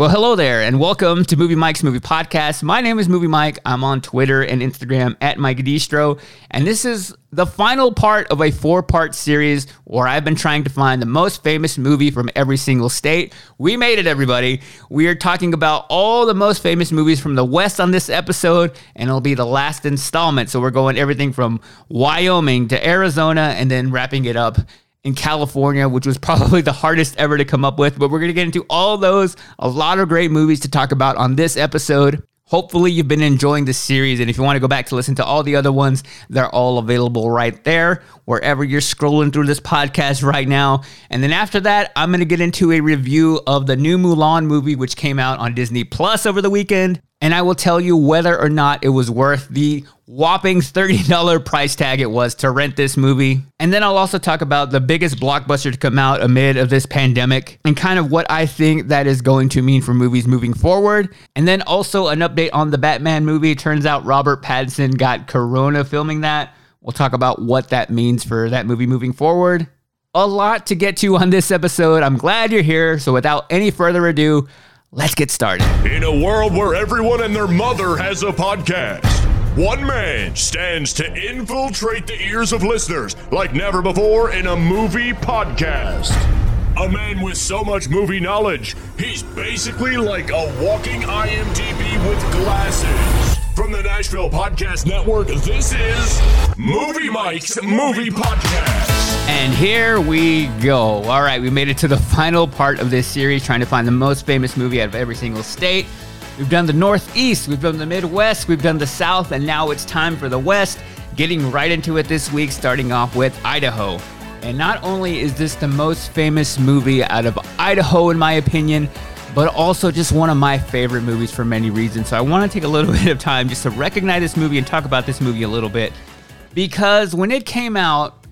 Well, hello there, and welcome to Movie Mike's Movie Podcast. My name is Movie Mike. I'm on Twitter and Instagram at Mike Distro, and this is the final part of a 4-part series where I've been trying to find the most famous movie from every single state. We made it, everybody. We are talking about all the most famous movies from the West on this episode, and it'll be the last installment. So we're going everything from Wyoming to Arizona, and then wrapping it up in California, which was probably the hardest ever to come up with. But we're going to get into all those, a lot of great movies to talk about on this episode. Hopefully you've been enjoying this series, and if you want to go back to listen to all the other ones, they're all available right there, wherever you're scrolling through this podcast right now. And then after that, I'm going to get into a review of the new Mulan movie, which came out on Disney Plus over the weekend. And I will tell you whether or not it was worth the whopping $30 price tag it was to rent this movie. And then I'll also talk about the biggest blockbuster to come out amid of this pandemic and kind of what I think that is going to mean for movies moving forward. And then also an update on the Batman movie. Turns out Robert Pattinson got corona filming that. We'll talk about what that means for that movie moving forward. A lot to get to on this episode. I'm glad you're here. So without any further ado, let's get started. In a world where everyone and their mother has a podcast, one man stands to infiltrate the ears of listeners like never before in a movie podcast. A man with so much movie knowledge, he's basically like a walking IMDb with glasses. From the Nashville Podcast Network, this is Movie Mike's Movie Podcast. And here we go. All right, we made it to the final part of this series, trying to find the most famous movie out of every single state. We've done the Northeast, we've done the Midwest, we've done the South, and now it's time for the West. Getting right into it this week, starting off with Idaho. And not only is this the most famous movie out of Idaho, in my opinion, but also just one of my favorite movies for many reasons. So I want to take a little bit of time just to recognize this movie and talk about this movie a little bit. Because when it came out,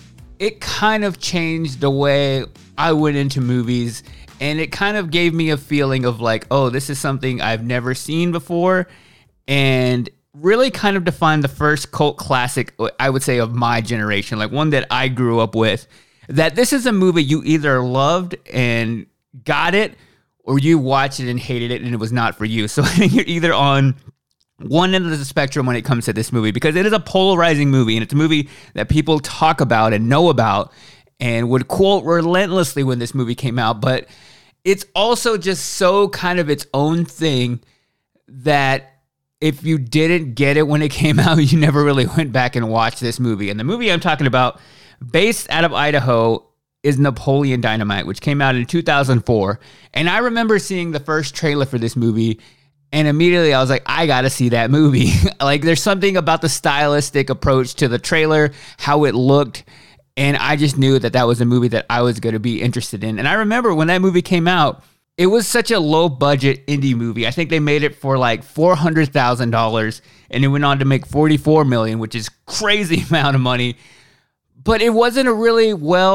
it kind of changed the way I went into movies. And it kind of gave me a feeling of like, oh, this is something I've never seen before. And really kind of defined the first cult classic, I would say, of my generation. Like one that I grew up with. That this is a movie you either loved and got it, or you watched it and hated it and it was not for you. So I think you're either on one end of the spectrum when it comes to this movie, because it is a polarizing movie, and it's a movie that people talk about and know about and would quote relentlessly when this movie came out. But it's also just so kind of its own thing that if you didn't get it when it came out, you never really went back and watched this movie. And the movie I'm talking about, based out of Idaho, is Napoleon Dynamite, which came out in 2004. And I remember seeing the first trailer for this movie, and immediately I was like, I gotta see that movie. Like, there's something about the stylistic approach to the trailer, how it looked, and I just knew that that was a movie that I was gonna be interested in. And I remember when that movie came out, it was such a low-budget indie movie. I think they made it for like $400,000, and it went on to make $44 million, which is crazy amount of money. But it wasn't a really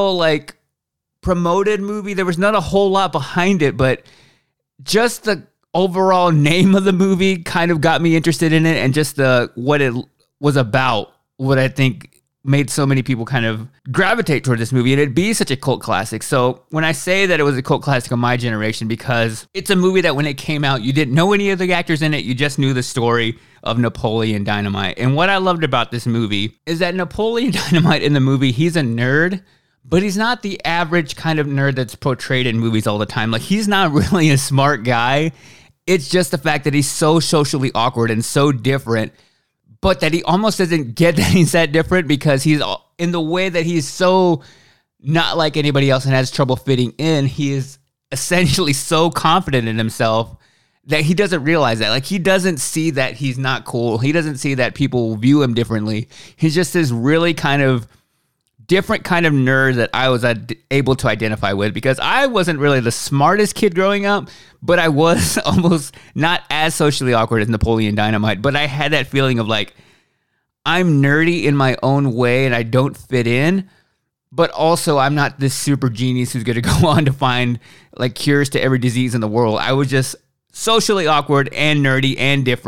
promoted movie. There was not a whole lot behind it, but just the overall name of the movie kind of got me interested in it, and just what it was about, what I think made so many people kind of gravitate toward this movie and it'd be such a cult classic. So when I say that it was a cult classic of my generation, because it's a movie that when it came out, you didn't know any of the actors in it, you just knew the story of Napoleon Dynamite. And what I loved about this movie is that Napoleon Dynamite in the movie, he's a nerd, but he's not the average kind of nerd that's portrayed in movies all the time. Like, he's not really a smart guy. It's just the fact that he's so socially awkward and so different, but that he almost doesn't get that he's that different, because he's in the way that he's so not like anybody else and has trouble fitting in. He is essentially so confident in himself that he doesn't realize that. Like, he doesn't see that he's not cool. He doesn't see that people view him differently. He's just this really kind of different kind of nerd that I was able to identify with, because I wasn't really the smartest kid growing up, but I was almost not as socially awkward as Napoleon Dynamite. But I had that feeling of like, I'm nerdy in my own way and I don't fit in, but also I'm not this super genius who's going to go on to find like cures to every disease in the world. I was just socially awkward and nerdy and different.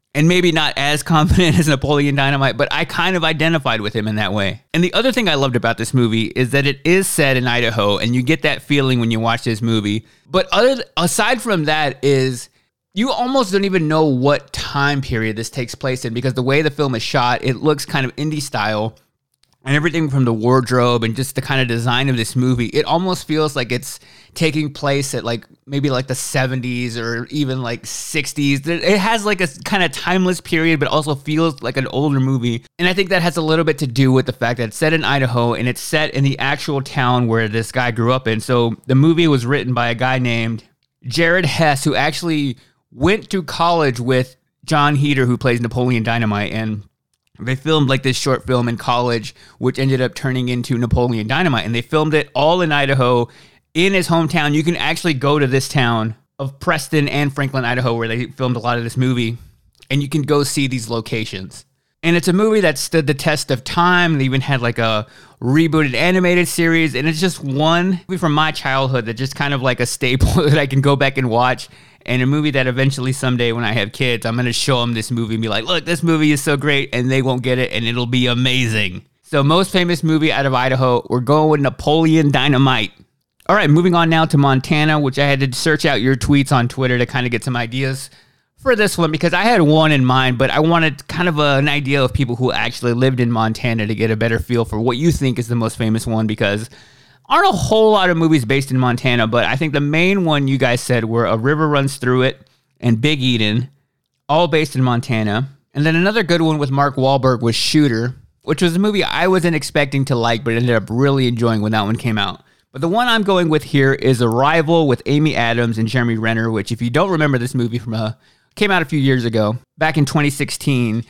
and maybe not as confident as Napoleon Dynamite, but I kind of identified with him in that way. And the other thing I loved about this movie is that it is set in Idaho, and you get that feeling when you watch this movie. But aside from that is you almost don't even know what time period this takes place in, because the way the film is shot, it looks kind of indie style. And everything from the wardrobe and just the kind of design of this movie, it almost feels like it's taking place at like maybe like the 70s or even like 60s. It has like a kind of timeless period, but also feels like an older movie. And I think that has a little bit to do with the fact that it's set in Idaho and it's set in the actual town where this guy grew up in. So the movie was written by a guy named Jared Hess, who actually went to college with John Heder, who plays Napoleon Dynamite, and they filmed like this short film in college, which ended up turning into Napoleon Dynamite. And they filmed it all in Idaho, in his hometown. You can actually go to this town of Preston and Franklin, Idaho, where they filmed a lot of this movie. And you can go see these locations. And it's a movie that stood the test of time. They even had like a rebooted animated series. And it's just one movie from my childhood that just kind of like a staple that I can go back and watch. And a movie that eventually someday when I have kids, I'm going to show them this movie and be like, look, this movie is so great, and they won't get it, and it'll be amazing. So most famous movie out of Idaho, we're going with Napoleon Dynamite. All right, moving on now to Montana, which I had to search out your tweets on Twitter to kind of get some ideas for this one, because I had one in mind, but I wanted kind of an idea of people who actually lived in Montana to get a better feel for what you think is the most famous one, because aren't a whole lot of movies based in Montana, but I think the main one you guys said were A River Runs Through It and Big Eden, all based in Montana. And then another good one with Mark Wahlberg was Shooter, which was a movie I wasn't expecting to like, but ended up really enjoying when that one came out. But the one I'm going with here is Arrival with Amy Adams and Jeremy Renner, which if you don't remember this movie came out a few years ago, back in 2016.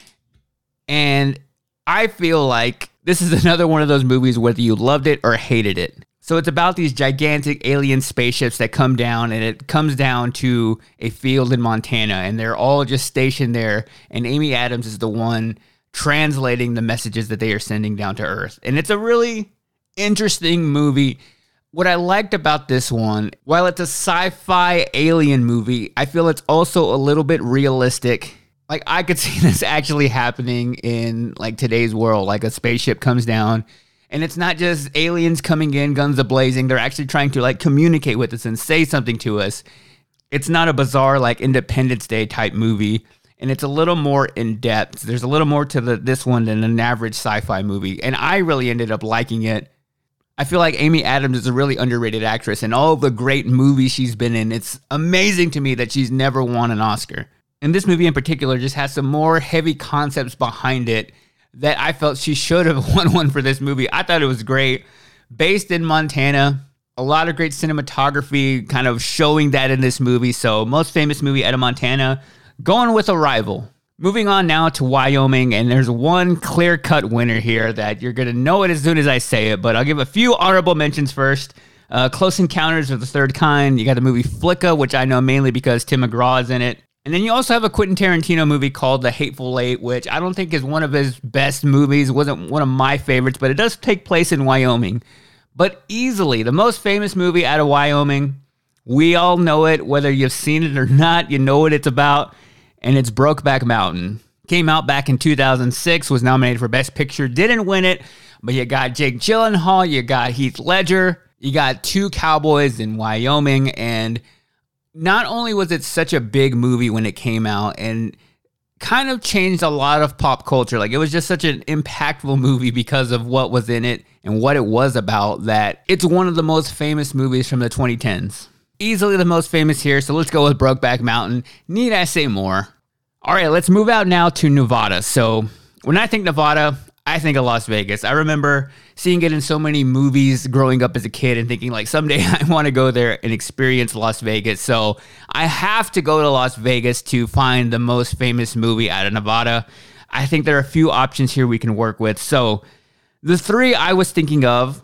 And I feel like this is another one of those movies whether you loved it or hated it. So it's about these gigantic alien spaceships that come down, and it comes down to a field in Montana, and they're all just stationed there, and Amy Adams is the one translating the messages that they are sending down to Earth. And it's a really interesting movie. What I liked about this one, while it's a sci-fi alien movie, I feel it's also a little bit realistic. Like, I could see this actually happening in like today's world, like a spaceship comes down. And it's not just aliens coming in, guns a-blazing. They're actually trying to like communicate with us and say something to us. It's not a bizarre like Independence Day type movie. And it's a little more in depth. There's a little more to this one than an average sci-fi movie. And I really ended up liking it. I feel like Amy Adams is a really underrated actress. And all the great movies she's been in, it's amazing to me that she's never won an Oscar. And this movie in particular just has some more heavy concepts behind it that I felt she should have won one for this movie. I thought it was great. Based in Montana, a lot of great cinematography kind of showing that in this movie. So most famous movie out of Montana, going with Arrival. Moving on now to Wyoming, and there's one clear-cut winner here that you're going to know it as soon as I say it, but I'll give a few honorable mentions first. Close Encounters of the Third Kind. You got the movie Flicka, which I know mainly because Tim McGraw is in it. And then you also have a Quentin Tarantino movie called The Hateful Eight, which I don't think is one of his best movies. It wasn't one of my favorites, but it does take place in Wyoming. But easily, the most famous movie out of Wyoming, we all know it, whether you've seen it or not, you know what it's about, and it's Brokeback Mountain. Came out back in 2006, was nominated for Best Picture, didn't win it, but you got Jake Gyllenhaal, you got Heath Ledger, you got two cowboys in Wyoming, and not only was it such a big movie when it came out and kind of changed a lot of pop culture, like it was just such an impactful movie because of what was in it and what it was about, that it's one of the most famous movies from the 2010s. Easily the most famous here, so let's go with Brokeback Mountain. Need I say more? All right, let's move out now to Nevada. So when I think Nevada, I think of Las Vegas. I remember seeing it in so many movies growing up as a kid and thinking like someday I want to go there and experience Las Vegas. So I have to go to Las Vegas to find the most famous movie out of Nevada. I think there are a few options here we can work with. So the three I was thinking of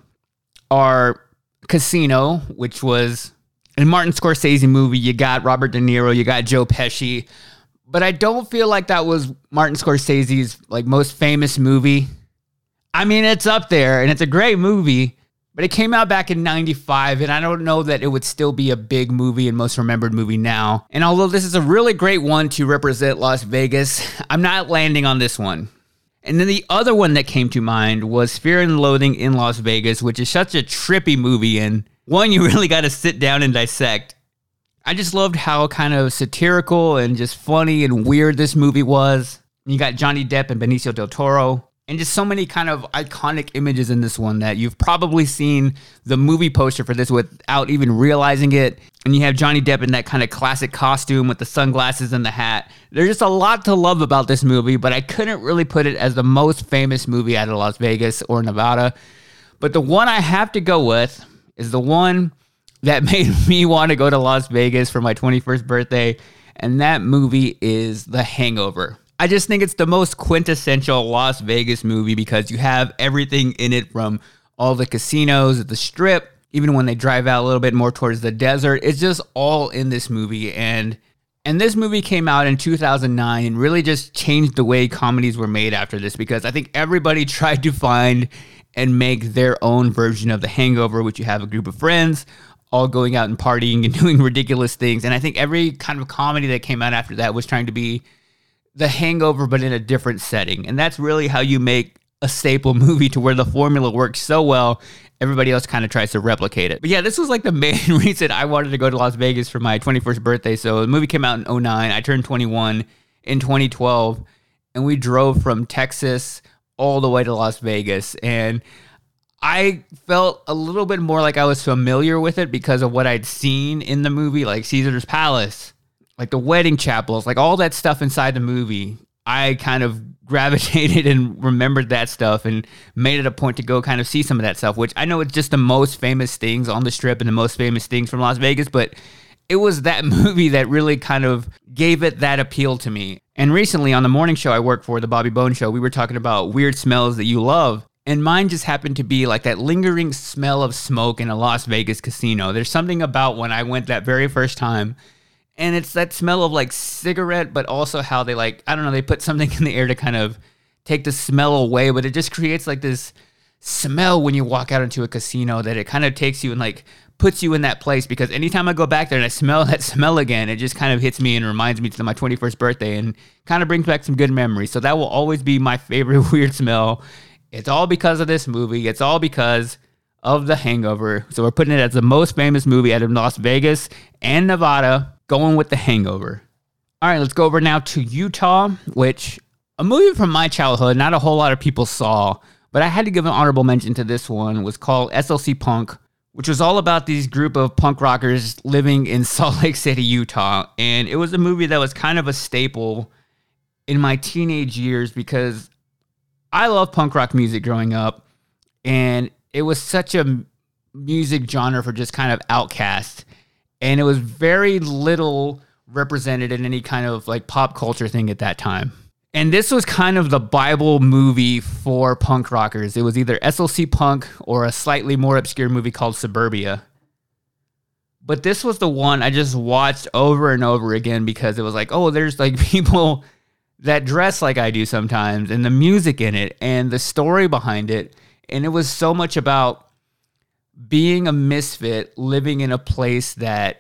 are Casino, which was a Martin Scorsese movie. You got Robert De Niro, you got Joe Pesci. But I don't feel like that was Martin Scorsese's like most famous movie. I mean, it's up there and it's a great movie, But it came out back in 95, and I don't know that it would still be a big movie and most remembered movie now. And although this is a really great one to represent Las Vegas, I'm not landing on this one. And then the other one that came to mind was Fear and Loathing in Las Vegas, which is such a trippy movie, and one you really got to sit down and dissect. I just loved how kind of satirical and just funny and weird this movie was. You got Johnny Depp and Benicio del Toro. And just so many kind of iconic images in this one that you've probably seen the movie poster for this without even realizing it. And you have Johnny Depp in that kind of classic costume with the sunglasses and the hat. There's just a lot to love about this movie, but I couldn't really put it as the most famous movie out of Las Vegas or Nevada. But the one I have to go with is the one that made me want to go to Las Vegas for my 21st birthday. And that movie is The Hangover. I just think it's the most quintessential Las Vegas movie because you have everything in it, from all the casinos, the strip, even when they drive out a little bit more towards the desert. It's just all in this movie. And this movie came out in 2009 and really just changed the way comedies were made after this, because I think everybody tried to find and make their own version of The Hangover, which you have a group of friends all going out and partying and doing ridiculous things. And I think every kind of comedy that came out after that was trying to be The Hangover, but in a different setting. And that's really how you make a staple movie, to where the formula works so well, everybody else kind of tries to replicate it. But yeah, this was like the main reason I wanted to go to Las Vegas for my 21st birthday. So the movie came out in 2009. I turned 21 in 2012, and we drove from Texas all the way to Las Vegas. And I felt a little bit more like I was familiar with it because of what I'd seen in the movie, like Caesar's Palace, like the wedding chapels, like all that stuff inside the movie. I kind of gravitated and remembered that stuff and made it a point to go kind of see some of that stuff, which I know it's just the most famous things on the Strip and the most famous things from Las Vegas, but it was that movie that really kind of gave it that appeal to me. And recently on the morning show I work for, the Bobby Bone Show, we were talking about weird smells that you love. And mine just happened to be like that lingering smell of smoke in a Las Vegas casino. There's something about when I went that very first time, and it's that smell of like cigarette, but also how they like, I don't know, they put something in the air to kind of take the smell away, but it just creates like this smell when you walk out into a casino that it kind of takes you and like puts you in that place. Because anytime I go back there and I smell that smell again, it just kind of hits me and reminds me to my 21st birthday and kind of brings back some good memories. So that will always be my favorite weird smell. It's all because of this movie. It's all because of The Hangover. So we're putting it as the most famous movie out of Las Vegas and Nevada, going with The Hangover. All right, let's go over now to Utah, which a movie from my childhood, not a whole lot of people saw, but I had to give an honorable mention to this one, was called SLC Punk, which was all about these group of punk rockers living in Salt Lake City, Utah. And it was a movie that was kind of a staple in my teenage years because I loved punk rock music growing up, and it was such a music genre for just kind of outcasts. And it was very little represented in any kind of like pop culture thing at that time. And this was kind of the Bible movie for punk rockers. It was either SLC Punk or a slightly more obscure movie called Suburbia. But this was the one I just watched over and over again because it was like, oh, there's like people that dress like I do sometimes, and the music in it and the story behind it. And it was so much about being a misfit, living in a place that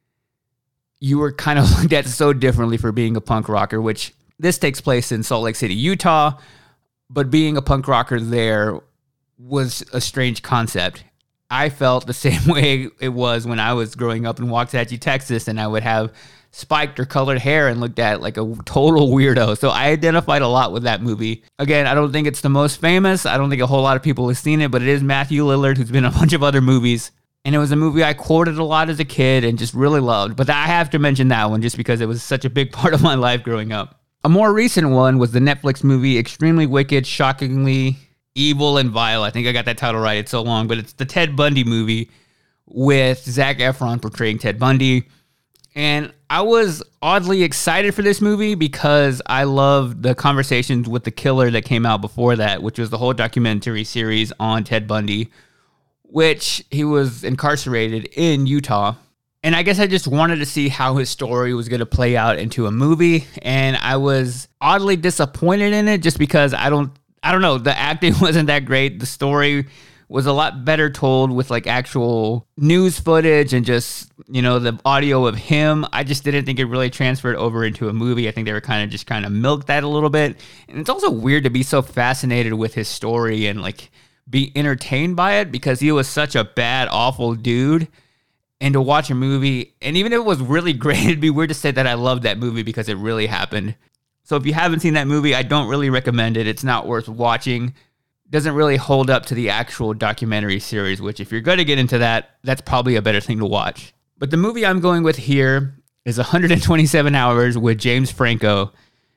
you were kind of looked at so differently for being a punk rocker, which this takes place in Salt Lake City, Utah, but being a punk rocker there was a strange concept. I felt the same way it was when I was growing up in Waxahachie, Texas, and I would have spiked or colored hair and looked at like a total weirdo. So I identified a lot with that movie. Again, I don't think it's the most famous. I don't think a whole lot of people have seen it, but it is Matthew Lillard, who's been in a bunch of other movies. And it was a movie I quoted a lot as a kid and just really loved. But I have to mention that one just because it was such a big part of my life growing up. A more recent one was the Netflix movie Extremely Wicked, Shockingly Evil and Vile. I think I got that title right. It's so long, but it's the Ted Bundy movie with Zac Efron portraying Ted Bundy. And I was oddly excited for this movie because I loved the Conversations with the Killer that came out before that, which was the whole documentary series on Ted Bundy, which he was incarcerated in Utah. And I guess I just wanted to see how his story was going to play out into a movie. And I was oddly disappointed in it just because I don't know, the acting wasn't that great. The story was a lot better told with like actual news footage and just, the audio of him. I just didn't think it really transferred over into a movie. I think they were kind of milked that a little bit. And it's also weird to be so fascinated with his story and like be entertained by it because he was such a bad, awful dude. And to watch a movie, and even if it was really great, it'd be weird to say that I loved that movie because it really happened. So if you haven't seen that movie, I don't really recommend it. It's not worth watching. Doesn't really hold up to the actual documentary series, which if you're going to get into that, that's probably a better thing to watch. But the movie I'm going with here is 127 Hours with James Franco.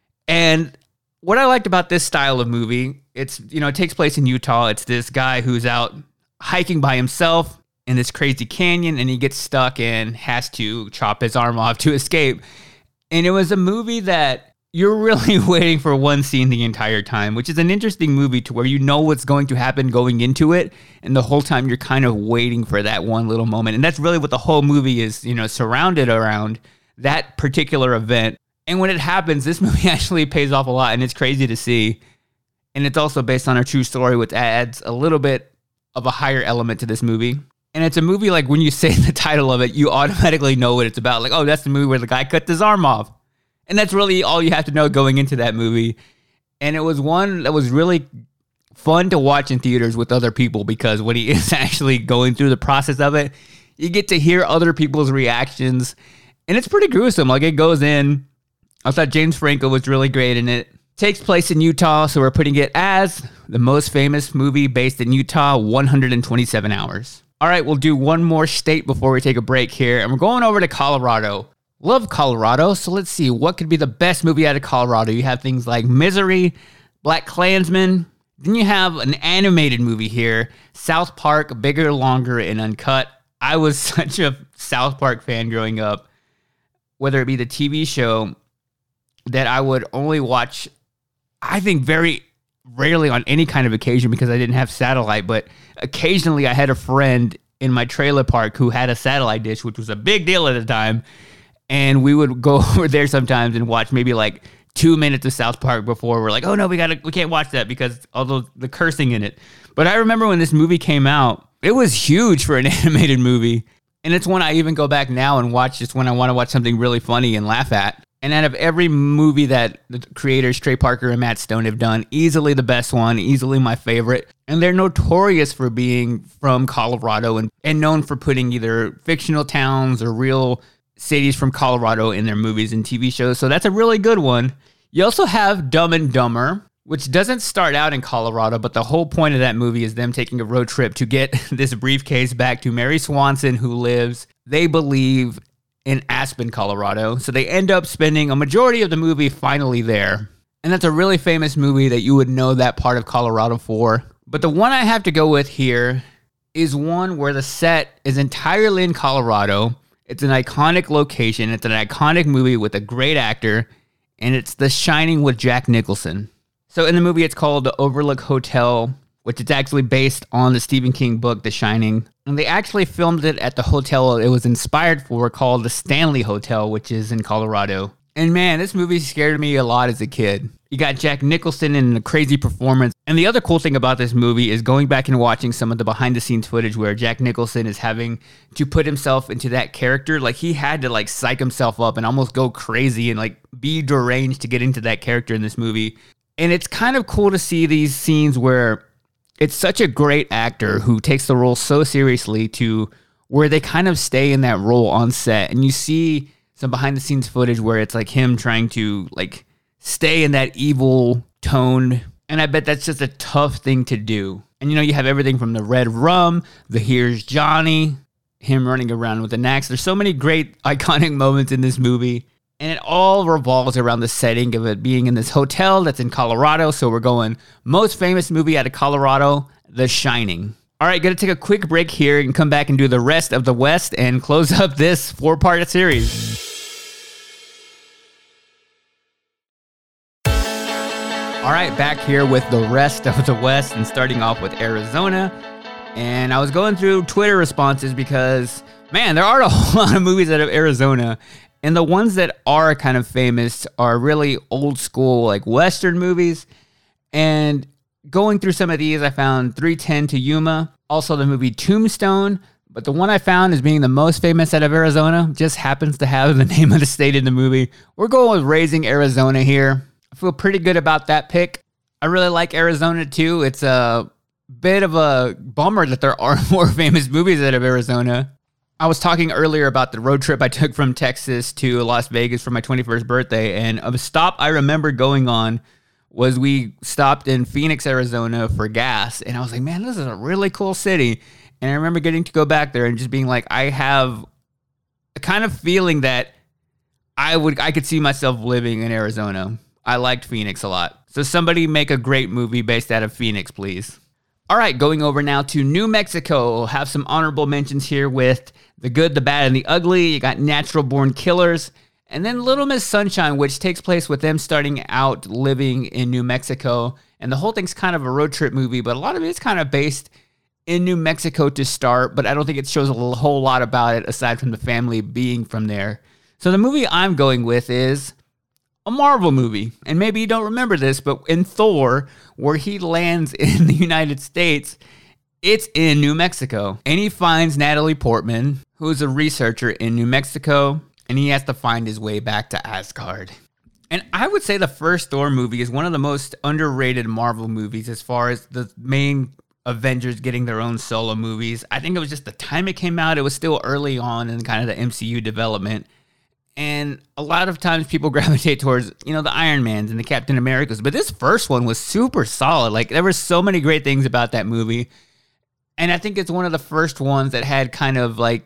And what I liked about this style of movie, it takes place in Utah. It's this guy who's out hiking by himself in this crazy canyon, and he gets stuck and has to chop his arm off to escape. And it was a movie that you're really waiting for one scene the entire time, which is an interesting movie to where you know what's going to happen going into it, and the whole time you're kind of waiting for that one little moment. And that's really what the whole movie is, surrounded around, that particular event. And when it happens, this movie actually pays off a lot, and it's crazy to see. And it's also based on a true story, which adds a little bit of a higher element to this movie. And it's a movie like when you say the title of it, you automatically know what it's about. Like, oh, that's the movie where the guy cut his arm off. And that's really all you have to know going into that movie. And it was one that was really fun to watch in theaters with other people because when he is actually going through the process of it, you get to hear other people's reactions. And it's pretty gruesome. Like, it goes in. I thought James Franco was really great in it. Takes place in Utah, so we're putting it as the most famous movie based in Utah, 127 Hours. All right, we'll do one more state before we take a break here, and we're going over to Colorado. Love Colorado, so let's see, what could be the best movie out of Colorado? You have things like Misery, Black Klansman, then you have an animated movie here, South Park, Bigger, Longer, and Uncut. I was such a South Park fan growing up, whether it be the TV show that I would only watch, I think, very rarely on any kind of occasion because I didn't have satellite, but occasionally I had a friend in my trailer park who had a satellite dish, which was a big deal at the time, and we would go over there sometimes and watch maybe like 2 minutes of South Park before we're like, oh no, we can't watch that because all the cursing in it. But I remember when this movie came out, it was huge for an animated movie, and it's one I even go back now and watch just when I want to watch something really funny and laugh at. And out of every movie that the creators, Trey Parker and Matt Stone, have done, easily the best one, easily my favorite. And they're notorious for being from Colorado and known for putting either fictional towns or real cities from Colorado in their movies and TV shows. So that's a really good one. You also have Dumb and Dumber, which doesn't start out in Colorado, but the whole point of that movie is them taking a road trip to get this briefcase back to Mary Swanson, who lives, they believe, in Aspen, Colorado. So they end up spending a majority of the movie finally there. And that's a really famous movie that you would know that part of Colorado for. But the one I have to go with here is one where the set is entirely in Colorado. It's an iconic location. It's an iconic movie with a great actor. And it's The Shining with Jack Nicholson. So in the movie, it's called The Overlook Hotel, which is actually based on the Stephen King book, The Shining. And they actually filmed it at the hotel it was inspired for, called the Stanley Hotel, which is in Colorado. And man, this movie scared me a lot as a kid. You got Jack Nicholson in a crazy performance. And the other cool thing about this movie is going back and watching some of the behind-the-scenes footage where Jack Nicholson is having to put himself into that character. Like, he had to, like, psych himself up and almost go crazy and, like, be deranged to get into that character in this movie. And it's kind of cool to see these scenes where it's such a great actor who takes the role so seriously to where they kind of stay in that role on set. And you see some behind the scenes footage where it's like him trying to like stay in that evil tone. And I bet that's just a tough thing to do. And you have everything from the red rum, the Here's Johnny, him running around with an axe. There's so many great iconic moments in this movie. And it all revolves around the setting of it being in this hotel that's in Colorado. So we're going most famous movie out of Colorado, The Shining. All right, going to take a quick break here and come back and do the rest of the West and close up this 4-part series. All right, back here with the rest of the West and starting off with Arizona. And I was going through Twitter responses because, man, there are a whole lot of movies out of Arizona. And the ones that are kind of famous are really old school, like Western movies. And going through some of these, I found 3:10 to Yuma, also the movie Tombstone, but the one I found as being the most famous out of Arizona just happens to have the name of the state in the movie. We're going with Raising Arizona here. I feel pretty good about that pick. I really like Arizona too. It's a bit of a bummer that there aren't more famous movies out of Arizona. I was talking earlier about the road trip I took from Texas to Las Vegas for my 21st birthday, and a stop I remember going on was we stopped in Phoenix, Arizona for gas, and I was like, man, this is a really cool city. And I remember getting to go back there and just being like, I have a kind of feeling that I could see myself living in Arizona. I liked Phoenix a lot. So somebody make a great movie based out of Phoenix, please. All right, going over now to New Mexico. We'll have some honorable mentions here with The Good, the Bad, and the Ugly. You got Natural Born Killers. And then Little Miss Sunshine, which takes place with them starting out living in New Mexico. And the whole thing's kind of a road trip movie, but a lot of it is kind of based in New Mexico to start. But I don't think it shows a whole lot about it aside from the family being from there. So the movie I'm going with is a Marvel movie. And maybe you don't remember this, but in Thor, where he lands in the United States, it's in New Mexico. And he finds Natalie Portman, who is a researcher in New Mexico, and he has to find his way back to Asgard. And I would say the first Thor movie is one of the most underrated Marvel movies as far as the main Avengers getting their own solo movies. I think it was just the time it came out. It was still early on in kind of the MCU development. And a lot of times people gravitate towards, the Iron Mans and the Captain Americas. But this first one was super solid. Like, there were so many great things about that movie. And I think it's one of the first ones that had kind of like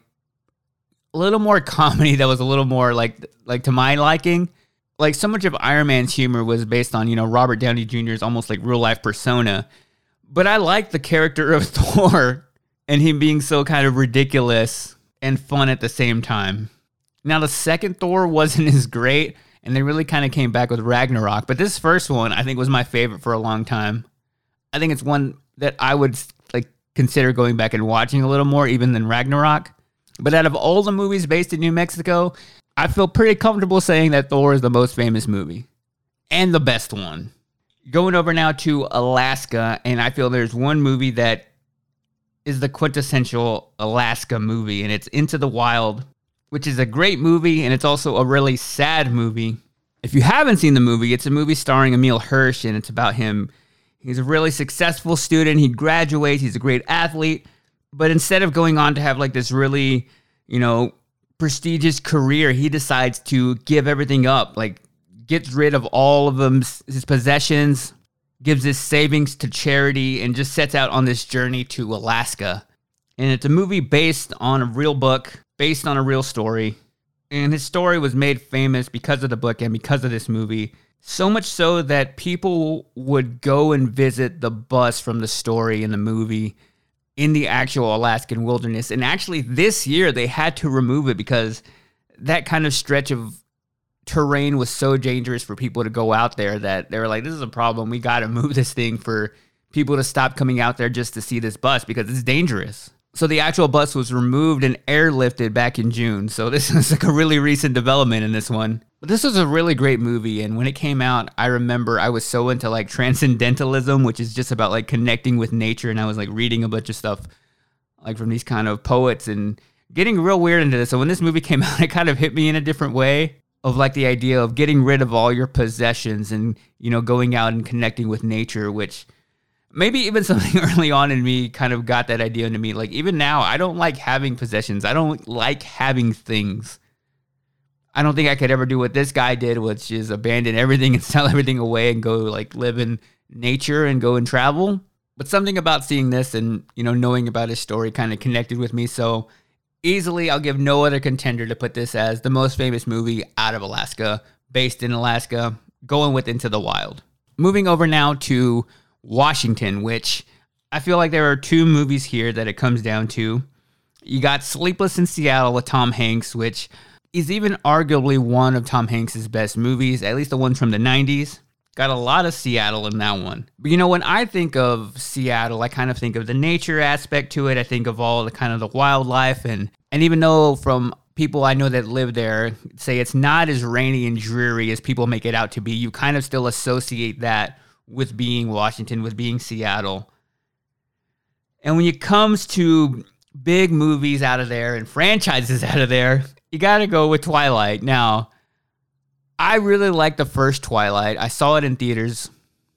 a little more comedy that was a little more like to my liking. Like, so much of Iron Man's humor was based on, Robert Downey Jr.'s almost like real life persona. But I like the character of Thor and him being so kind of ridiculous and fun at the same time. Now, the second Thor wasn't as great, and they really kind of came back with Ragnarok. But this first one, I think, was my favorite for a long time. I think it's one that I would consider going back and watching a little more, even than Ragnarok. But out of all the movies based in New Mexico, I feel pretty comfortable saying that Thor is the most famous movie. And the best one. Going over now to Alaska, and I feel there's one movie that is the quintessential Alaska movie, and it's Into the Wild, which is a great movie, and it's also a really sad movie. If you haven't seen the movie, it's a movie starring Emile Hirsch, and it's about him. He's a really successful student. He graduates. He's a great athlete. But instead of going on to have this really, prestigious career, he decides to give everything up, gets rid of all of his possessions, gives his savings to charity, and just sets out on this journey to Alaska. And it's a movie based on a real book, based on a real story. And his story was made famous because of the book and because of this movie. So much so that people would go and visit the bus from the story in the movie in the actual Alaskan wilderness. And actually this year they had to remove it because that kind of stretch of terrain was so dangerous for people to go out there that they were like, this is a problem. We got to move this thing for people to stop coming out there just to see this bus because it's dangerous. So the actual bus was removed and airlifted back in June. So this is a really recent development in this one. But this was a really great movie. And when it came out, I remember I was so into transcendentalism, which is just about connecting with nature. And I was reading a bunch of stuff from these kind of poets and getting real weird into this. So when this movie came out, it kind of hit me in a different way of the idea of getting rid of all your possessions and, going out and connecting with nature, which maybe even something early on in me kind of got that idea into me. Even now, I don't like having possessions. I don't like having things. I don't think I could ever do what this guy did, which is abandon everything and sell everything away and go live in nature and go and travel. But something about seeing this and, knowing about his story kind of connected with me. So easily, I'll give no other contender to put this as the most famous movie out of Alaska, based in Alaska, going with Into the Wild. Moving over now to Washington, which I feel like there are two movies here that it comes down to. You got Sleepless in Seattle with Tom Hanks, which is even arguably one of Tom Hanks' best movies, at least the ones from the 90s. Got a lot of Seattle in that one. But when I think of Seattle, I kind of think of the nature aspect to it. I think of all the kind of the wildlife, and even though from people I know that live there say it's not as rainy and dreary as people make it out to be, you kind of still associate that with being Washington, with being Seattle. And when it comes to big movies out of there and franchises out of there, you got to go with Twilight. Now, I really like the first Twilight. I saw it in theaters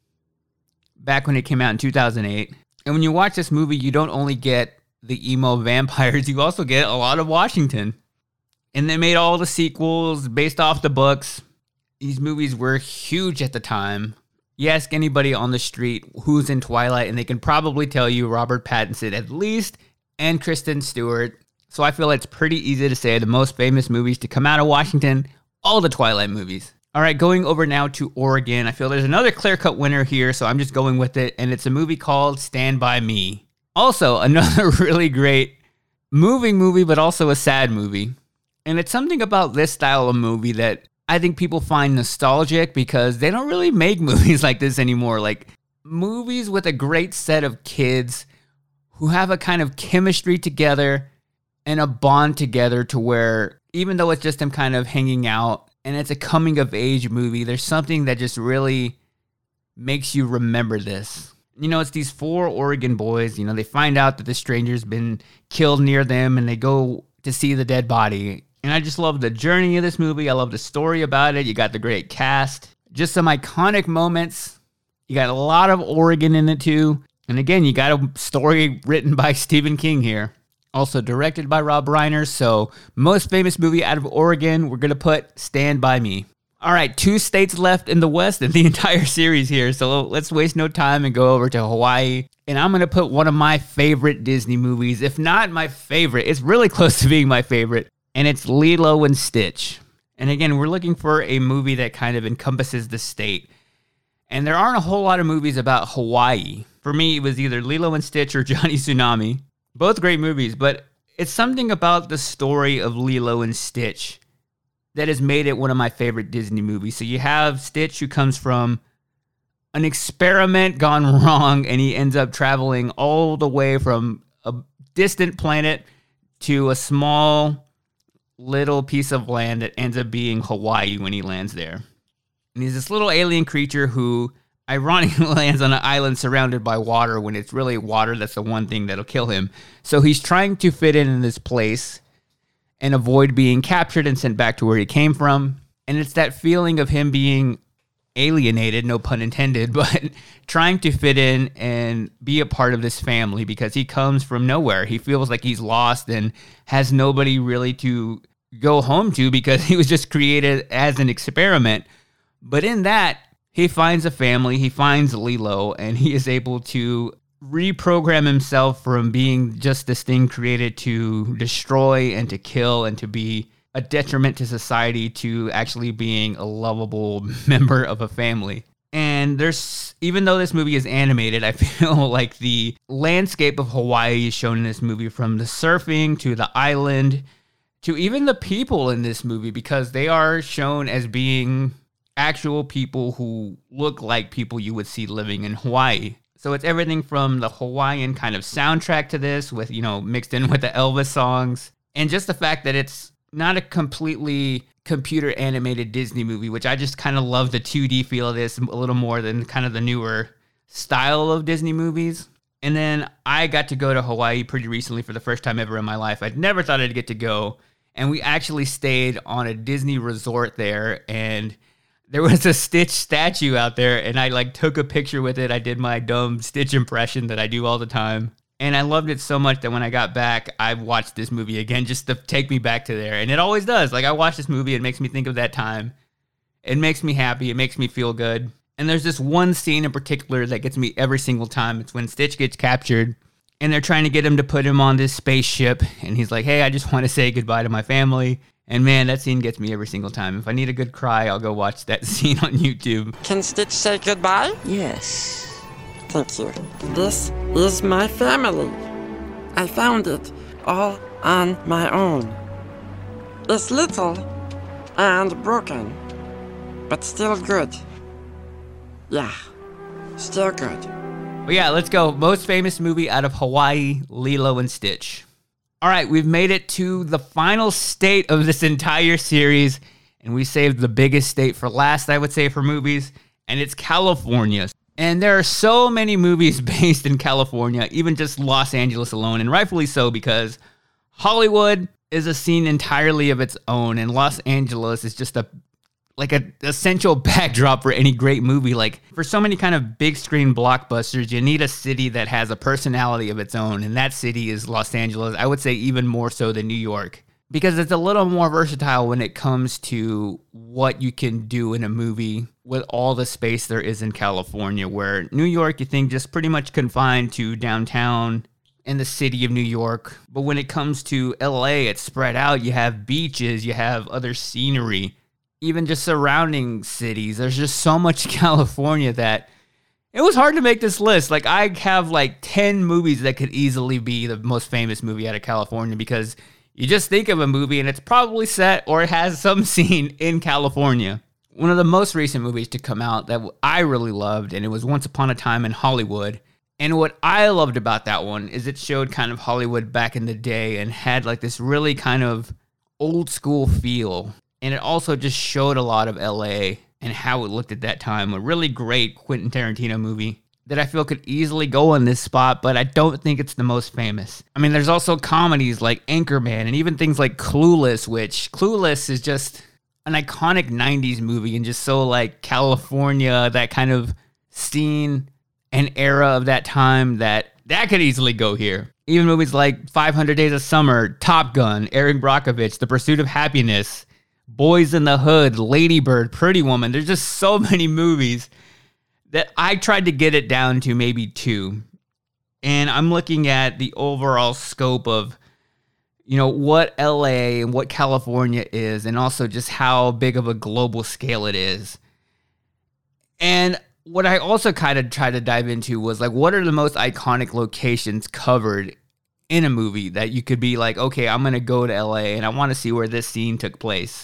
back when it came out in 2008. And when you watch this movie, you don't only get the emo vampires, you also get a lot of Washington. And they made all the sequels based off the books. These movies were huge at the time. You ask anybody on the street who's in Twilight, and they can probably tell you Robert Pattinson at least, and Kristen Stewart. So I feel it's pretty easy to say the most famous movies to come out of Washington, all the Twilight movies. All right, going over now to Oregon. I feel there's another clear-cut winner here, so I'm just going with it, and it's a movie called Stand By Me. Also, another really great movie, but also a sad movie. And it's something about this style of movie that I think people find nostalgic because they don't really make movies like this anymore. Like movies with a great set of kids who have a kind of chemistry together and a bond together to where even though it's just them kind of hanging out and it's a coming of age movie, there's something that just really makes you remember this. You know, it's these 4 Oregon boys, you know, they find out that the stranger's been killed near them and they go to see the dead body. And I just love the journey of this movie. I love the story about it. You got the great cast. Just some iconic moments. You got a lot of Oregon in it too. And again, you got a story written by Stephen King here. Also directed by Rob Reiner. So most famous movie out of Oregon, we're going to put Stand By Me. All right, 2 states left in the West in the entire series here. So let's waste no time and go over to Hawaii. And I'm going to put one of my favorite Disney movies, if not my favorite. It's really close to being my favorite. And it's Lilo and Stitch. And again, we're looking for a movie that kind of encompasses the state. And there aren't a whole lot of movies about Hawaii. For me, it was either Lilo and Stitch or Johnny Tsunami. Both great movies, but it's something about the story of Lilo and Stitch that has made it one of my favorite Disney movies. So you have Stitch, who comes from an experiment gone wrong, and he ends up traveling all the way from a distant planet to a small little piece of land that ends up being Hawaii when he lands there. And he's this little alien creature who ironically lands on an island surrounded by water when it's really water that's the one thing that'll kill him. So he's trying to fit in this place and avoid being captured and sent back to where he came from. And it's that feeling of him being alienated, no pun intended, but trying to fit in and be a part of this family because he comes from nowhere. He feels like he's lost and has nobody really to go home to because he was just created as an experiment. But in that, he finds a family, he finds Lilo, and he is able to reprogram himself from being just this thing created to destroy and to kill and to be a detriment to society to actually being a lovable member of a family. And there's, even though this movie is animated, I feel like the landscape of Hawaii is shown in this movie, from the surfing to the island to even the people in this movie, because they are shown as being actual people who look like people you would see living in Hawaii. So it's everything from the Hawaiian kind of soundtrack to this with, you know, mixed in with the Elvis songs, and just the fact that it's not a completely computer animated Disney movie, which I just kind of love the 2D feel of this a little more than kind of the newer style of Disney movies. And then I got to go to Hawaii pretty recently for the first time ever in my life. I'd never thought I'd get to go. And we actually stayed on a Disney resort there, and there was a Stitch statue out there, and I like took a picture with it. I did my dumb Stitch impression that I do all the time. And I loved it so much that when I got back, I watched this movie again just to take me back to there. And it always does. Like, I watch this movie, it makes me think of that time. It makes me happy. It makes me feel good. And there's this one scene in particular that gets me every single time. It's when Stitch gets captured, and they're trying to get him to put him on this spaceship. And he's like, hey, I just want to say goodbye to my family. And man, that scene gets me every single time. If I need a good cry, I'll go watch that scene on YouTube. Can Stitch say goodbye? Yes. Thank you. This is my family. I found it all on my own. It's little and broken, but still good. Yeah, still good. But yeah, let's go. Most famous movie out of Hawaii, Lilo and Stitch. All right, we've made it to the final state of this entire series, and we saved the biggest state for last, I would say, for movies, and it's California. And there are so many movies based in California, even just Los Angeles alone, and rightfully so, because Hollywood is a scene entirely of its own, and Los Angeles is just a essential backdrop for any great movie. Like, for so many kind of big screen blockbusters, you need a city that has a personality of its own, and that city is Los Angeles. I would say even more so than New York, because it's a little more versatile when it comes to what you can do in a movie with all the space there is in California, where New York, you think, just pretty much confined to downtown and the city of New York. But when it comes to LA, it's spread out. You have beaches, you have other scenery, even just surrounding cities. There's just so much California that it was hard to make this list. Like, I have like 10 movies that could easily be the most famous movie out of California, because you just think of a movie and it's probably set or it has some scene in California. One of the most recent movies to come out that I really loved, and it was Once Upon a Time in Hollywood. And what I loved about that one is it showed kind of Hollywood back in the day and had like this really kind of old school feel. And it also just showed a lot of LA and how it looked at that time. A really great Quentin Tarantino movie that I feel could easily go in this spot, but I don't think it's the most famous. I mean, there's also comedies like Anchorman and even things like Clueless, which Clueless is just an iconic 90s movie and just so like California, that kind of scene and era of that time that could easily go here. Even movies like 500 Days of Summer, Top Gun, Erin Brockovich, The Pursuit of Happiness, Boys in the Hood, Lady Bird, Pretty Woman. There's just so many movies that I tried to get it down to maybe 2. And I'm looking at the overall scope of, you know, what LA and what California is, and also just how big of a global scale it is. And what I also kind of tried to dive into was like, what are the most iconic locations covered in a movie that you could be like, okay, I'm going to go to LA and I want to see where this scene took place.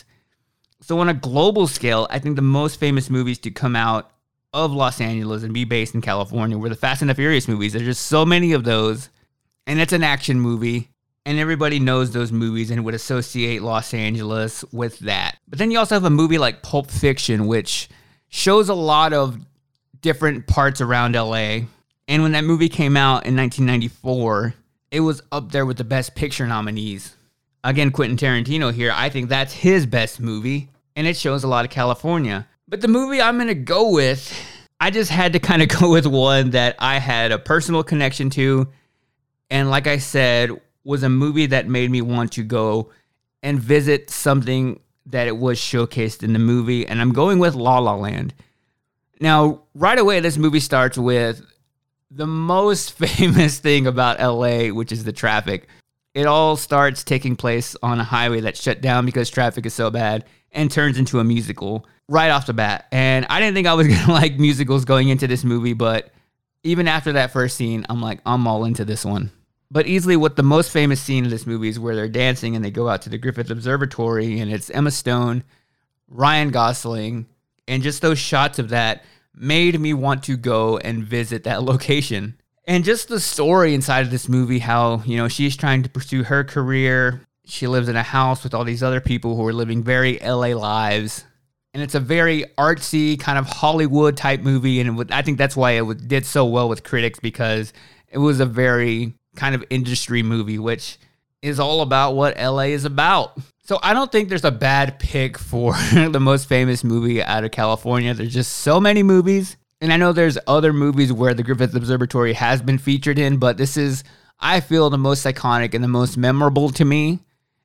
So on a global scale, I think the most famous movies to come out of Los Angeles and be based in California were the Fast and the Furious movies. There's just so many of those, and it's an action movie, and everybody knows those movies and would associate Los Angeles with that. But then you also have a movie like Pulp Fiction, which shows a lot of different parts around LA. And when that movie came out in 1994, it was up there with the Best Picture nominees. Again, Quentin Tarantino here, I think that's his best movie, and it shows a lot of California. But the movie I'm going to go with, I just had to kind of go with one that I had a personal connection to, and like I said, was a movie that made me want to go and visit something that it was showcased in the movie, and I'm going with La La Land. Now, right away, this movie starts with the most famous thing about LA, which is the traffic. It all starts taking place on a highway that's shut down because traffic is so bad, and turns into a musical right off the bat. And I didn't think I was going to like musicals going into this movie, but even after that first scene, I'm like, I'm all into this one. But easily what the most famous scene of this movie is where they're dancing and they go out to the Griffith Observatory, and it's Emma Stone, Ryan Gosling, and just those shots of that made me want to go and visit that location. And just the story inside of this movie, how, you know, she's trying to pursue her career. She lives in a house with all these other people who are living very LA lives. And it's a very artsy kind of Hollywood type movie. And I think that's why it did so well with critics, because it was a very kind of industry movie, which is all about what LA is about. So I don't think there's a bad pick for the most famous movie out of California. There's just so many movies. And I know there's other movies where the Griffith Observatory has been featured in, but this is, I feel, the most iconic and the most memorable to me,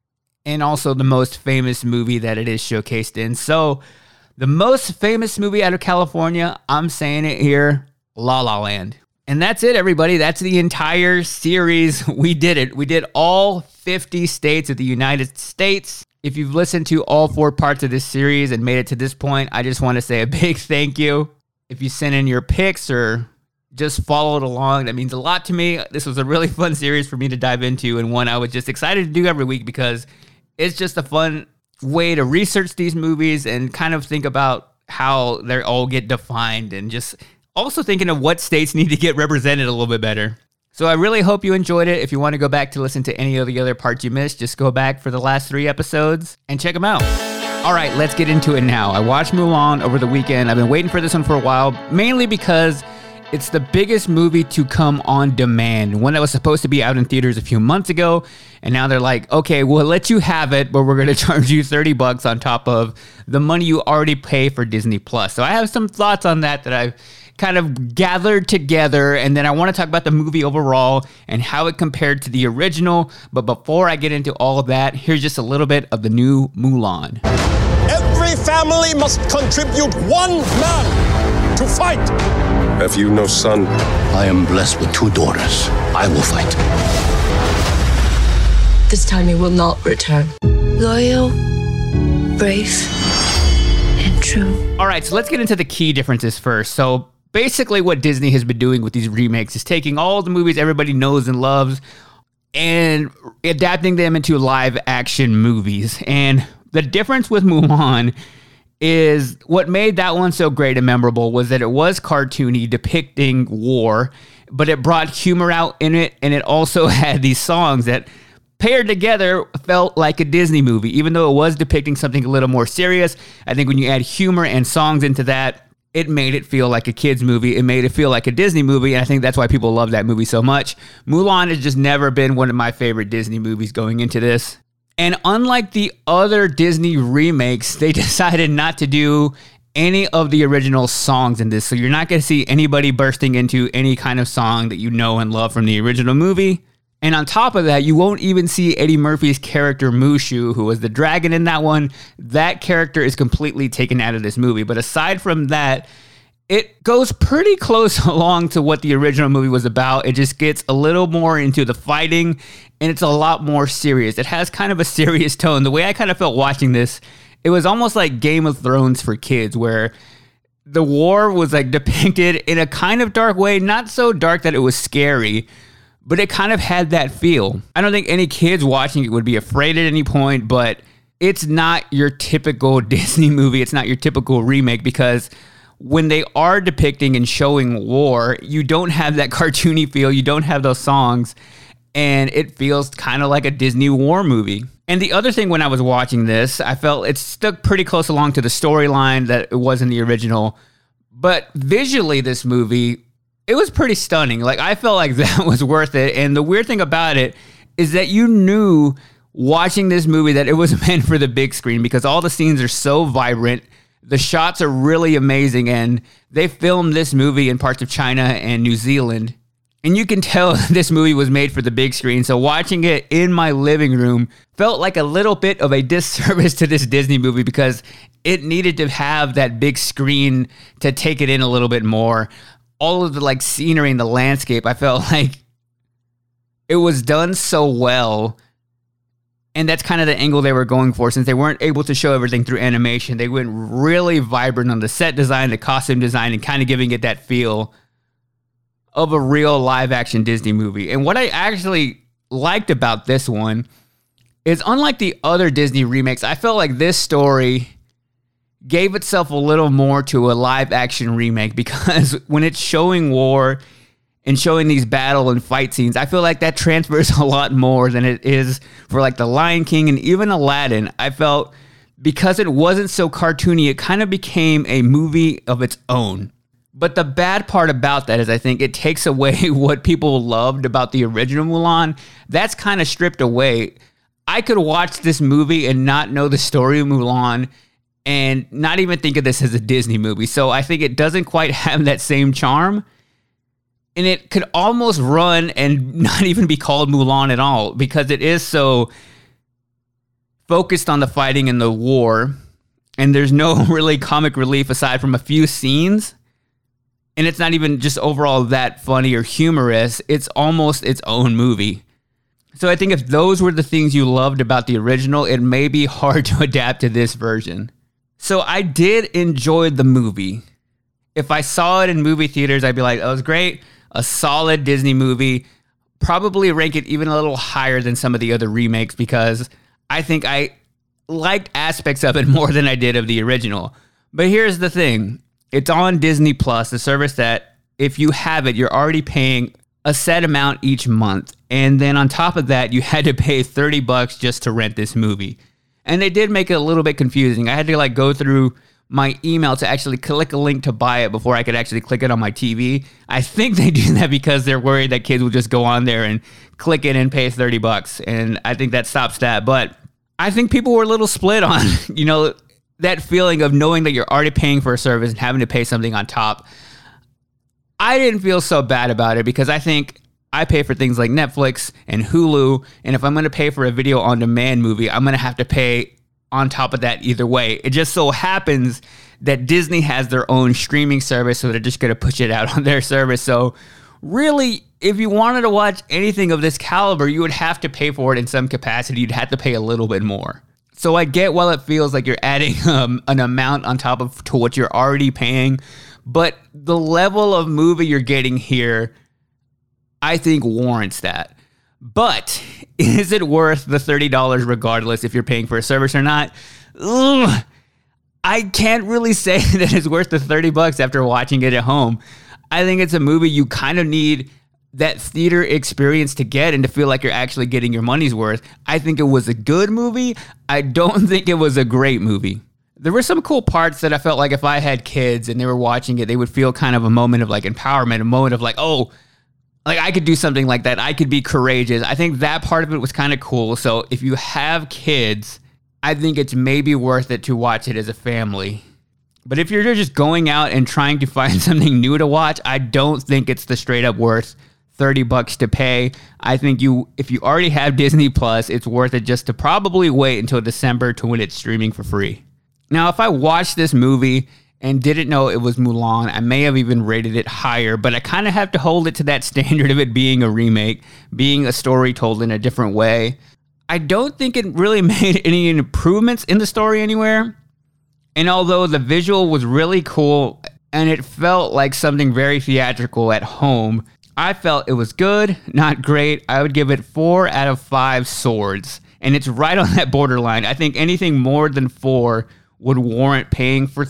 and also the most famous movie that it is showcased in. So the most famous movie out of California, I'm saying it here, La La Land. And that's it, everybody. That's the entire series. We did it. We did all 50 states of the United States. If you've listened to all 4 parts of this series and made it to this point, I just want to say a big thank you. If you sent in your picks or just followed along, that means a lot to me. This was a really fun series for me to dive into, and one I was just excited to do every week, because it's just a fun way to research these movies and kind of think about how they all get defined, and just also thinking of what states need to get represented a little bit better. So I really hope you enjoyed it. If you want to go back to listen to any of the other parts you missed, just go back for the last 3 episodes and check them out. All right, let's get into it now. I watched Mulan over the weekend. I've been waiting for this one for a while, mainly because It's the biggest movie to come on demand, one that was supposed to be out in theaters a few months ago, and now they're like, okay, we'll let you have it, but we're going to charge you $30 on top of the money you already pay for Disney Plus. So I have some thoughts on that I've kind of gathered together, and then I want to talk about the movie overall and how it compared to the original. But before I get into all of that, here's just a little bit of the new Mulan. Every family must contribute one man to fight. Have you no son? I am blessed with 2 daughters. I will fight. This time he will not return. Loyal, brave, and true. All right, so let's get into the key differences first. So basically what Disney has been doing with these remakes is taking all the movies everybody knows and loves and adapting them into live action movies. And the difference with Mulan is what made that one so great and memorable was that it was cartoony, depicting war, but it brought humor out in it, and it also had these songs that paired together felt like a Disney movie, even though it was depicting something a little more serious. I think when you add humor and songs into that, it made it feel like a kid's movie. It made it feel like a Disney movie, and I think that's why people love that movie so much. Mulan has just never been one of my favorite Disney movies going into this. And unlike the other Disney remakes, they decided not to do any of the original songs in this. So you're not going to see anybody bursting into any kind of song that you know and love from the original movie. And on top of that, you won't even see Eddie Murphy's character Mushu, who was the dragon in that one. That character is completely taken out of this movie. But aside from that, it goes pretty close along to what the original movie was about. It just gets a little more into the fighting, and it's a lot more serious. It has kind of a serious tone. The way I kind of felt watching this, it was almost like Game of Thrones for kids, where the war was like depicted in a kind of dark way, not so dark that it was scary, but it kind of had that feel. I don't think any kids watching it would be afraid at any point, but it's not your typical Disney movie. It's not your typical remake, because when they are depicting and showing war, you don't have that cartoony feel. You don't have those songs, and it feels kind of like a Disney war movie. And the other thing, when I was watching this, I felt it stuck pretty close along to the storyline that it was in the original. But visually, this movie, it was pretty stunning. Like, I felt like that was worth it. And the weird thing about it is that you knew watching this movie that it was meant for the big screen, because all the scenes are so vibrant. The shots are really amazing, and they filmed this movie in parts of China and New Zealand. And you can tell this movie was made for the big screen. So watching it in my living room felt like a little bit of a disservice to this Disney movie, because it needed to have that big screen to take it in a little bit more. All of the like scenery and the landscape, I felt like it was done so well. And that's kind of the angle they were going for. Since they weren't able to show everything through animation, they went really vibrant on the set design, the costume design, and kind of giving it that feel of a real live-action Disney movie. And what I actually liked about this one is, unlike the other Disney remakes, I felt like this story gave itself a little more to a live-action remake, because when it's showing war and showing these battle and fight scenes, I feel like that transfers a lot more than it is for like The Lion King and even Aladdin. I felt because it wasn't so cartoony, it kind of became a movie of its own. But the bad part about that is I think it takes away what people loved about the original Mulan. That's kind of stripped away. I could watch this movie and not know the story of Mulan and not even think of this as a Disney movie. So I think it doesn't quite have that same charm. And it could almost run and not even be called Mulan at all, because it is so focused on the fighting and the war. And there's no really comic relief aside from a few scenes. And it's not even just overall that funny or humorous. It's almost its own movie. So I think if those were the things you loved about the original, it may be hard to adapt to this version. So I did enjoy the movie. If I saw it in movie theaters, I'd be like, that was great. A solid Disney movie. Probably rank it even a little higher than some of the other remakes, because I think I liked aspects of it more than I did of the original. But here's the thing. It's on Disney Plus, a service that if you have it, you're already paying a set amount each month. And then on top of that, you had to pay $30 just to rent this movie. And they did make it a little bit confusing. I had to like go through my email to actually click a link to buy it before I could actually click it on my TV. I think they do that because they're worried that kids will just go on there and click it and pay $30. And I think that stops that. But I think people were a little split on, that feeling of knowing that you're already paying for a service and having to pay something on top. I didn't feel so bad about it because I think I pay for things like Netflix and Hulu. And if I'm going to pay for a video on demand movie, I'm going to have to pay on top of that either way. It just so happens that Disney has their own streaming service, so they're just going to push it out on their service. So really, if you wanted to watch anything of this caliber, you would have to pay for it in some capacity. You'd have to pay a little bit more. So I get while it feels like you're adding an amount on top of to what you're already paying, but the level of movie you're getting here, I think warrants that. But is it worth the $30 regardless if you're paying for a service or not? Ugh, I can't really say that it's worth the $30 after watching it at home. I think it's a movie you kind of need that theater experience to get and to feel like you're actually getting your money's worth. I think it was a good movie. I don't think it was a great movie. There were some cool parts that I felt like if I had kids and they were watching it, they would feel kind of a moment of like empowerment, a moment of like, oh, like I could do something like that. I could be courageous. I think that part of it was kind of cool. So if you have kids, I think it's maybe worth it to watch it as a family. But if you're just going out and trying to find something new to watch, I don't think it's the straight up worth $30 to pay. I think if you already have Disney Plus, it's worth it just to probably wait until December to when it's streaming for free. Now, if I watched this movie and didn't know it was Mulan, I may have even rated it higher, but I kind of have to hold it to that standard of it being a remake, being a story told in a different way. I don't think it really made any improvements in the story anywhere. And although the visual was really cool and it felt like something very theatrical at home, I felt it was good, not great. I would give it 4 out of 5 swords. And it's right on that borderline. I think anything more than 4 would warrant paying for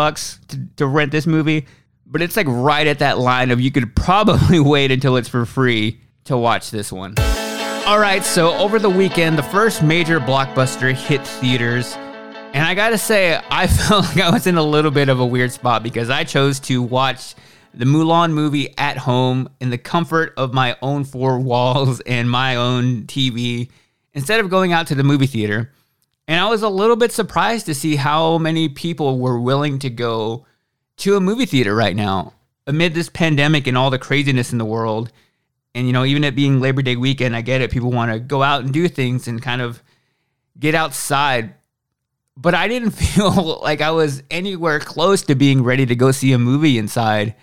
$30 to rent this movie. But it's like right at that line of you could probably wait until it's for free to watch this one. All right, so over the weekend, the first major blockbuster hit theaters. And I gotta say, I felt like I was in a little bit of a weird spot because I chose to watch the Mulan movie at home in the comfort of my own 4 walls and my own TV instead of going out to the movie theater. And I was a little bit surprised to see how many people were willing to go to a movie theater right now amid this pandemic and all the craziness in the world. And, even it being Labor Day weekend, I get it. People want to go out and do things and kind of get outside. But I didn't feel like I was anywhere close to being ready to go see a movie inside.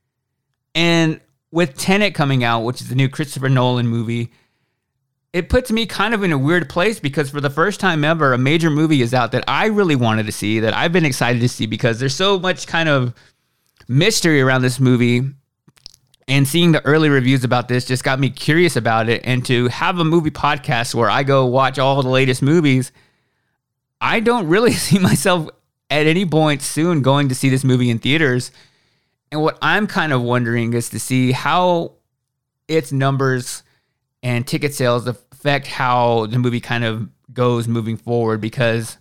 And with Tenet coming out, which is the new Christopher Nolan movie, it puts me kind of in a weird place because for the first time ever, a major movie is out that I really wanted to see, that I've been excited to see because there's so much kind of mystery around this movie. And seeing the early reviews about this just got me curious about it. And to have a movie podcast where I go watch all the latest movies, I don't really see myself at any point soon going to see this movie in theaters. And what I'm kind of wondering is to see how its numbers and ticket sales affect how the movie kind of goes moving forward, because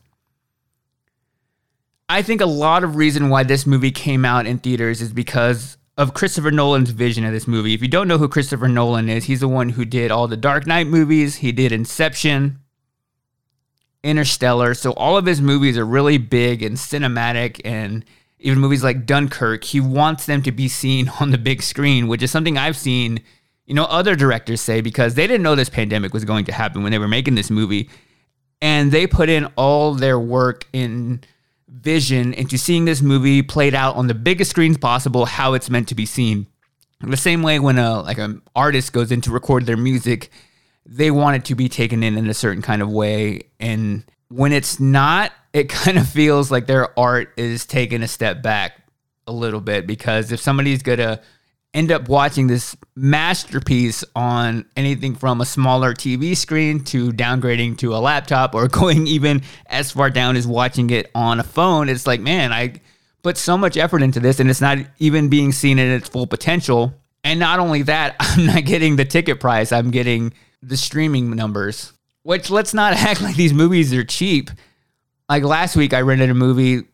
I think a lot of reason why this movie came out in theaters is because of Christopher Nolan's vision of this movie. If you don't know who Christopher Nolan is, he's the one who did all the Dark Knight movies. He did Inception, Interstellar. So all of his movies are really big and cinematic, and even movies like Dunkirk, he wants them to be seen on the big screen, which is something I've seen, other directors say, because they didn't know this pandemic was going to happen when they were making this movie. And they put in all their work in vision into seeing this movie played out on the biggest screens possible, how it's meant to be seen. The same way when an artist goes in to record their music, they want it to be taken in a certain kind of way. And when it's not, it kind of feels like their art is taking a step back a little bit, because if somebody's going to end up watching this masterpiece on anything from a smaller TV screen to downgrading to a laptop or going even as far down as watching it on a phone, it's like, man, I put so much effort into this and it's not even being seen in its full potential. And not only that, I'm not getting the ticket price, I'm getting the streaming numbers, which, let's not act like these movies are cheap. Like last week, I rented a movie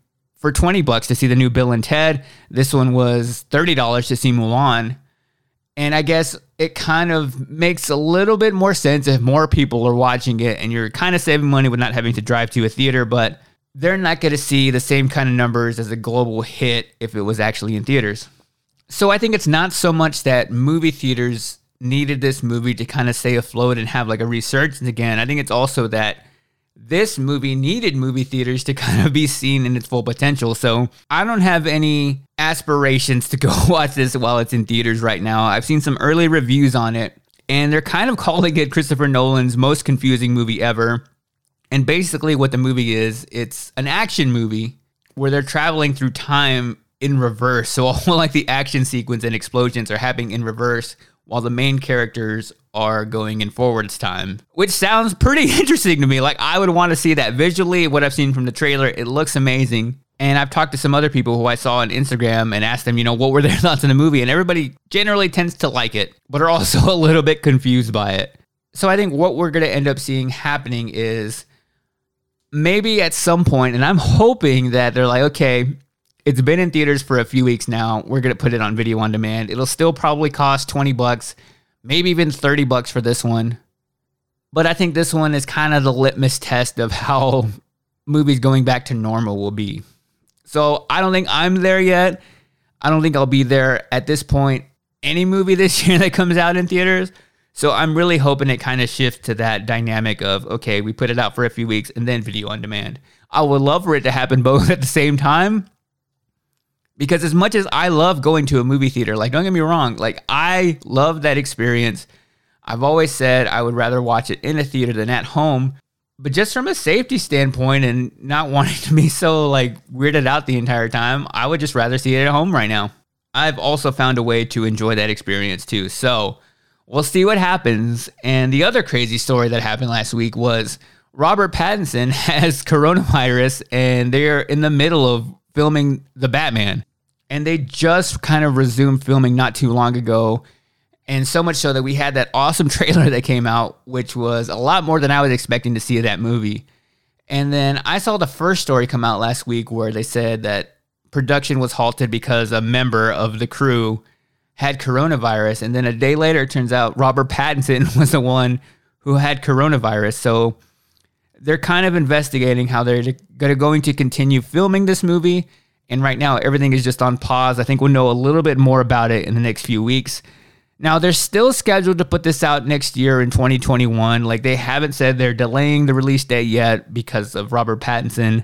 for $20 to see the new Bill and Ted. This one was $30 to see Mulan. And I guess it kind of makes a little bit more sense if more people are watching it and you're kind of saving money with not having to drive to a theater, but they're not going to see the same kind of numbers as a global hit if it was actually in theaters. So I think it's not so much that movie theaters needed this movie to kind of stay afloat and have like a resurgence again. I think it's also that this movie needed movie theaters to kind of be seen in its full potential. So I don't have any aspirations to go watch this while it's in theaters right now. I've seen some early reviews on it, and they're kind of calling it Christopher Nolan's most confusing movie ever. And basically what the movie is, it's an action movie where they're traveling through time in reverse. So all like the action sequence and explosions are happening in reverse while the main characters are going in forwards time, which sounds pretty interesting to me. Like, I would want to see that visually. What I've seen from the trailer, it looks amazing. And I've talked to some other people who I saw on Instagram and asked them, what were their thoughts on the movie? And everybody generally tends to like it, but are also a little bit confused by it. So I think what we're going to end up seeing happening is maybe at some point, and I'm hoping that they're like, okay, it's been in theaters for a few weeks now. We're going to put it on video on demand. It'll still probably cost $20, maybe even $30 for this one. But I think this one is kind of the litmus test of how movies going back to normal will be. So I don't think I'm there yet. I don't think I'll be there at this point. Any movie this year that comes out in theaters. So I'm really hoping it kind of shifts to that dynamic of, okay, we put it out for a few weeks and then video on demand. I would love for it to happen both at the same time. Because as much as I love going to a movie theater, like, don't get me wrong, like, I love that experience. I've always said I would rather watch it in a theater than at home. But just from a safety standpoint and not wanting to be so, like, weirded out the entire time, I would just rather see it at home right now. I've also found a way to enjoy that experience too. So we'll see what happens. And the other crazy story that happened last week was Robert Pattinson has coronavirus and they're in the middle of filming The Batman. And they just kind of resumed filming not too long ago. And so much so that we had that awesome trailer that came out, which was a lot more than I was expecting to see of that movie. And then I saw the first story come out last week where they said that production was halted because a member of the crew had coronavirus. And then a day later, it turns out Robert Pattinson was the one who had coronavirus. So they're kind of investigating how they're going to continue filming this movie. And right now, everything is just on pause. I think we'll know a little bit more about it in the next few weeks. Now, they're still scheduled to put this out next year in 2021. Like, they haven't said they're delaying the release date yet because of Robert Pattinson.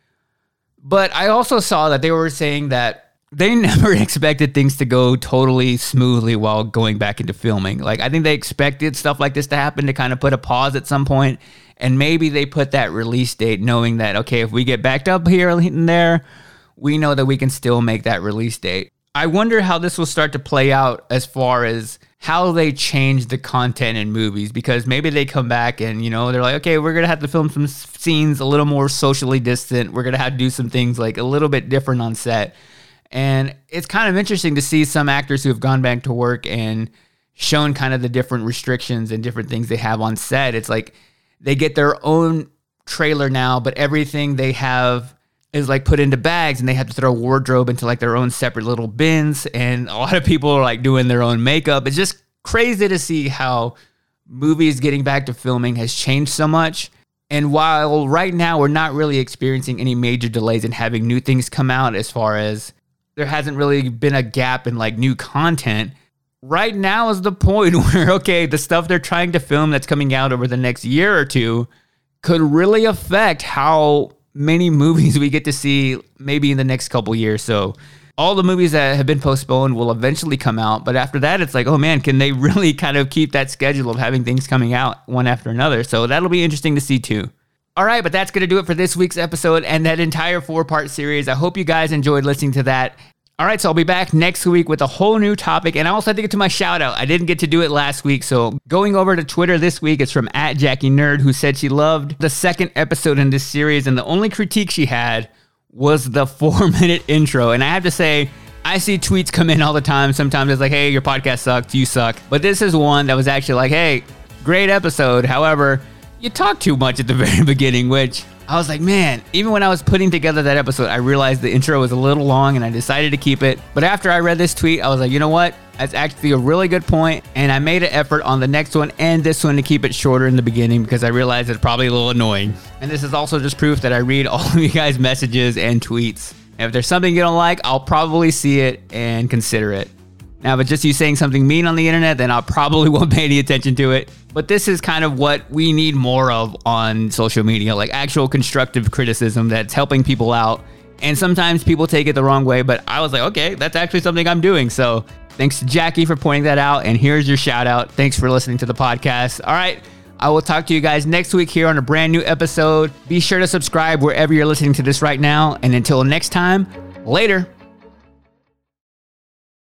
But I also saw that they were saying that they never expected things to go totally smoothly while going back into filming. Like, I think they expected stuff like this to happen to kind of put a pause at some point. And maybe they put that release date knowing that, okay, if we get backed up here and there, we know that we can still make that release date. I wonder how this will start to play out as far as how they change the content in movies, because maybe they come back and, they're like, okay, we're going to have to film some scenes a little more socially distant. We're going to have to do some things like a little bit different on set. And it's kind of interesting to see some actors who have gone back to work and shown kind of the different restrictions and different things they have on set. It's like they get their own trailer now, but everything they have is like put into bags and they have to throw wardrobe into like their own separate little bins. And a lot of people are like doing their own makeup. It's just crazy to see how movies getting back to filming has changed so much. And while right now we're not really experiencing any major delays in having new things come out, as far as there hasn't really been a gap in like new content, right now is the point where, okay, the stuff they're trying to film that's coming out over the next year or two could really affect how many movies we get to see maybe in the next couple years. So all the movies that have been postponed will eventually come out. But after that, it's like, oh man, can they really kind of keep that schedule of having things coming out one after another? So that'll be interesting to see too. All right, but that's going to do it for this week's episode and that entire 4-part series. I hope you guys enjoyed listening to that. All right, so I'll be back next week with a whole new topic, and I also have to get to my shout out. I didn't get to do it last week, so going over to Twitter this week, it's from @JackieNerd, who said she loved the second episode in this series, and the only critique she had was the 4-minute intro. And I have to say, I see tweets come in all the time. Sometimes it's like, hey, your podcast sucks, you suck. But this is one that was actually like, hey, great episode. However, you talk too much at the very beginning, which I was like, man, even when I was putting together that episode, I realized the intro was a little long and I decided to keep it. But after I read this tweet, I was like, you know what? That's actually a really good point. And I made an effort on the next one and this one to keep it shorter in the beginning because I realized it's probably a little annoying. And this is also just proof that I read all of you guys' messages and tweets. And if there's something you don't like, I'll probably see it and consider it. Now, if it's just you saying something mean on the internet, then I probably won't pay any attention to it. But this is kind of what we need more of on social media, like actual constructive criticism that's helping people out. And sometimes people take it the wrong way, but I was like, okay, that's actually something I'm doing. So thanks to Jackie for pointing that out. And here's your shout out. Thanks for listening to the podcast. All right. I will talk to you guys next week here on a brand new episode. Be sure to subscribe wherever you're listening to this right now. And until next time, later.